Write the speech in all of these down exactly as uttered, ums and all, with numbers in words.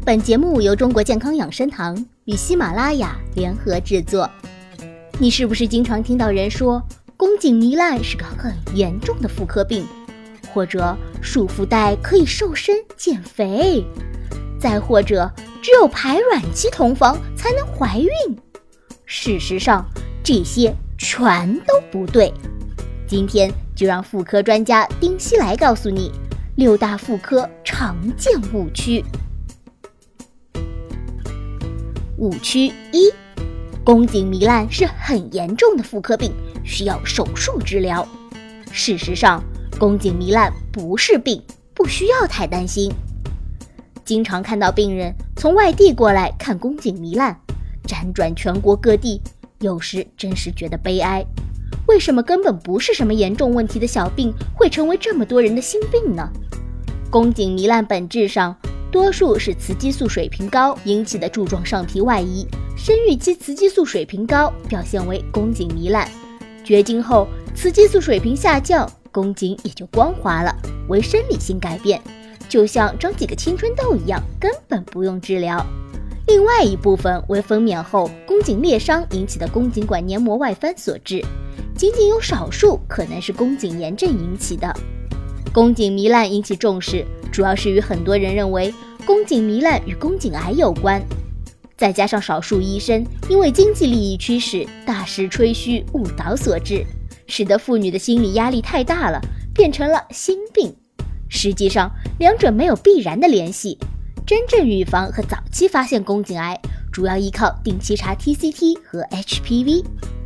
本节目由中国健康养生堂与喜马拉雅联合制作。你是不是经常听到人说宫颈糜烂是个很严重的妇科病，或者束缚带可以瘦身减肥，再或者只有排卵期同房才能怀孕？事实上，这些全都不对。今天就让妇科专家丁西来告诉你六大妇科常见误区。误区一，宫颈糜烂是很严重的妇科病，需要手术治疗。事实上，宫颈糜烂不是病，不需要太担心。经常看到病人从外地过来看宫颈糜烂，辗转全国各地，有时真是觉得悲哀。为什么根本不是什么严重问题的小病，会成为这么多人的心病呢？宫颈糜烂本质上多数是雌激素水平高引起的柱状上皮外移，生育期雌激素水平高表现为宫颈糜烂，绝经后雌激素水平下降，宫颈也就光滑了，为生理性改变，就像长几个青春痘一样，根本不用治疗。另外一部分为分娩后宫颈裂伤引起的宫颈管黏膜外翻所致，仅仅有少数可能是宫颈炎症引起的。宫颈糜烂引起重视，主要是与很多人认为宫颈糜烂与宫颈癌有关，再加上少数医生因为经济利益驱使，大肆吹嘘误导所致，使得妇女的心理压力太大了，变成了心病。实际上，两者没有必然的联系。真正预防和早期发现宫颈癌，主要依靠定期查 T C T 和 H P V。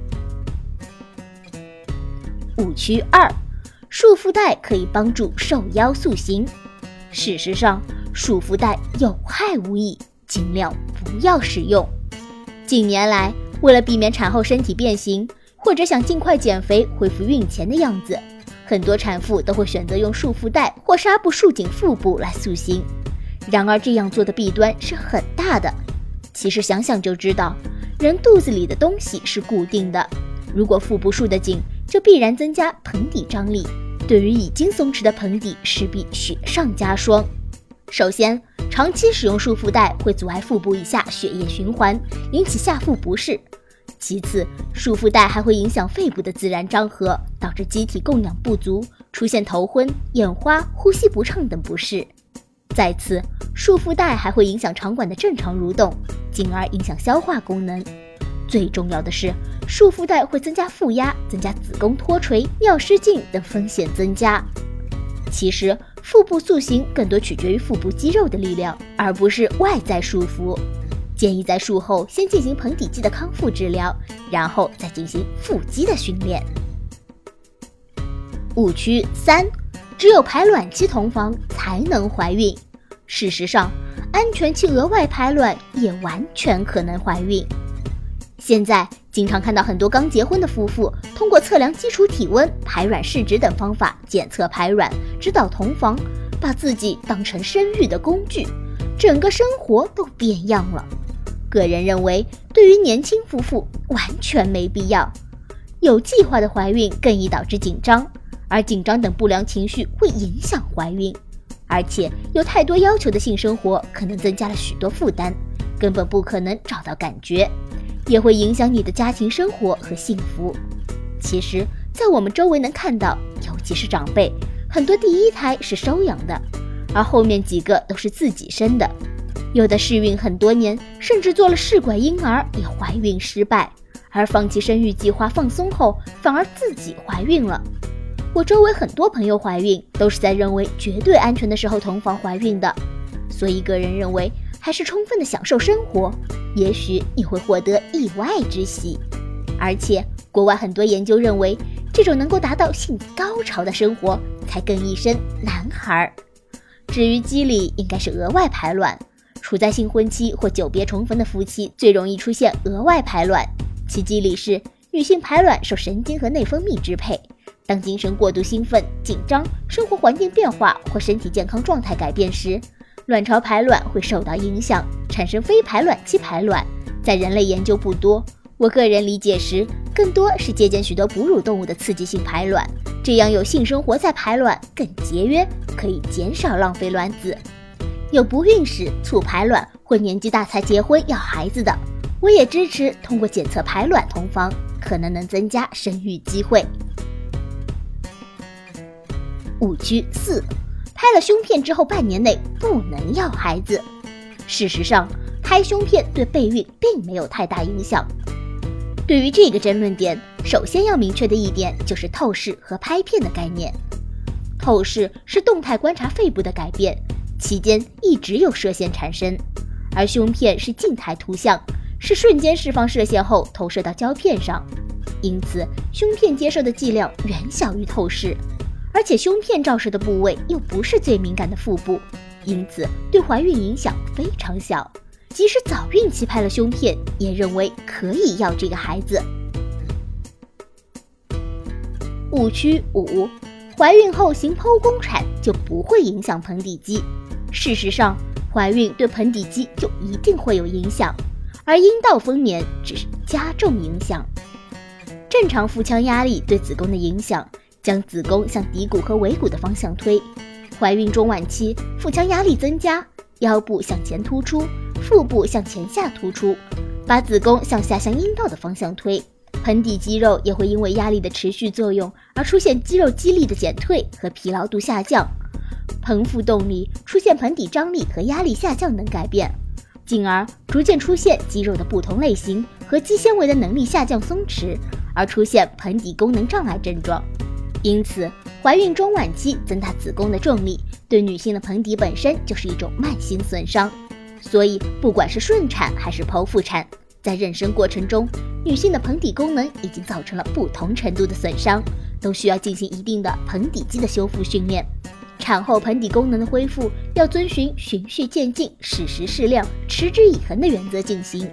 误区二，束缚带可以帮助瘦腰塑形。事实上，束缚带有害无益，尽量不要使用。近年来，为了避免产后身体变形，或者想尽快减肥恢复孕前的样子，很多产妇都会选择用束缚带或纱布束紧腹部来塑形。然而这样做的弊端是很大的。其实想想就知道，人肚子里的东西是固定的，如果腹部束得紧，就必然增加盆底张力，对于已经松弛的盆底势必雪上加霜。首先，长期使用束缚带会阻碍腹部以下血液循环，引起下腹不适。其次，束缚带还会影响肺部的自然张合，导致机体供氧不足，出现头昏、眼花、呼吸不畅等不适。再次，束缚带还会影响肠管的正常蠕动，进而影响消化功能。最重要的是，束缚带会增加腹压，增加子宫脱垂、尿失禁等风险增加。其实，腹部塑形更多取决于腹部肌肉的力量，而不是外在束缚。建议在术后先进行盆底肌的康复治疗，然后再进行腹肌的训练。误区三，只有排卵期同房才能怀孕。事实上，安全期额外排卵也完全可能怀孕。现在经常看到很多刚结婚的夫妇通过测量基础体温、排卵试纸等方法检测排卵，指导同房，把自己当成生育的工具，整个生活都变样了。个人认为，对于年轻夫妇完全没必要。有计划的怀孕更易导致紧张，而紧张等不良情绪会影响怀孕，而且有太多要求的性生活可能增加了许多负担，根本不可能找到感觉，也会影响你的家庭生活和幸福。其实，在我们周围能看到，尤其是长辈，很多第一胎是收养的，而后面几个都是自己生的。有的试孕很多年，甚至做了试管婴儿也怀孕失败，而放弃生育计划放松后，反而自己怀孕了。我周围很多朋友怀孕都是在认为绝对安全的时候同房怀孕的，所以个人认为还是充分的享受生活，也许你会获得意外之喜。而且国外很多研究认为，这种能够达到性高潮的生活才更易生男孩。至于机理，应该是额外排卵。处在新婚期或久别重逢的夫妻最容易出现额外排卵，其机理是女性排卵受神经和内分泌支配，当精神过度兴奋、紧张、生活环境变化或身体健康状态改变时，卵巢排卵会受到影响，产生非排卵期排卵。在人类研究不多，我个人理解时，更多是借鉴许多哺乳动物的刺激性排卵，这样有性生活再排卵更节约，可以减少浪费卵子。有不孕时促排卵或年纪大才结婚要孩子的，我也支持通过检测排卵同房，可能能增加生育机会。误区四，拍了胸片之后半年内不能要孩子。事实上，拍胸片对备孕并没有太大影响。对于这个争论点，首先要明确的一点就是透视和拍片的概念。透视是动态观察肺部的改变，期间一直有射线产生，而胸片是静态图像，是瞬间释放射线后投射到胶片上，因此胸片接受的剂量远小于透视，而且胸片照射的部位又不是最敏感的腹部，因此对怀孕影响非常小。即使早孕期拍了胸片，也认为可以要这个孩子。误区五，怀孕后行剖宫产就不会影响盆底肌。事实上，怀孕对盆底肌就一定会有影响，而阴道分娩只是加重影响。正常腹腔压力对子宫的影响，将子宫向骶骨和尾骨的方向推。怀孕中晚期，腹腔压力增加，腰部向前突出，腹部向前下突出，把子宫向下向阴道的方向推。盆底肌肉也会因为压力的持续作用而出现肌肉肌力的减退和疲劳度下降，盆腹动力出现盆底张力和压力下降等改变，进而逐渐出现肌肉的不同类型和肌纤维的能力下降松弛，而出现盆底功能障碍症状。因此，怀孕中晚期增大子宫的重力，对女性的盆底本身就是一种慢性损伤。所以，不管是顺产还是剖腹产，在妊娠过程中，女性的盆底功能已经造成了不同程度的损伤，都需要进行一定的盆底肌的修复训练。产后盆底功能的恢复要遵循循序渐进、适时适量、持之以恒的原则进行。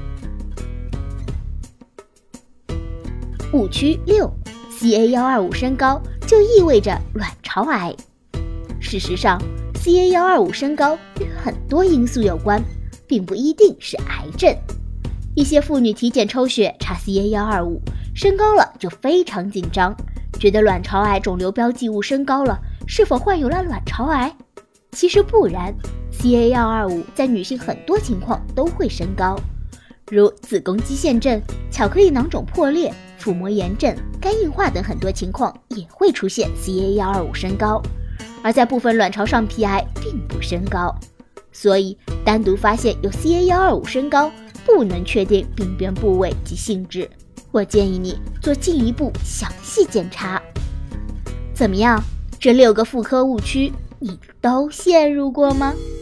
误区六， C A 一二五 升高就意味着卵巢癌。事实上， C A 一二五 升高与很多因素有关，并不一定是癌症。一些妇女体检抽血查 C A 一二五 升高了就非常紧张，觉得卵巢癌肿瘤标记物升高了，是否患有了卵巢癌？其实不然， C A 一二五 在女性很多情况都会升高，如子宫肌腺症、巧克力囊肿破裂、腹膜炎症、肝硬化等很多情况也会出现 C A 一二五 升高，而在部分卵巢上皮癌并不升高。所以单独发现有 C A 一二五 升高，不能确定病变部位及性质，我建议你做进一步详细检查。怎么样，这六个妇科误区你都陷入过吗？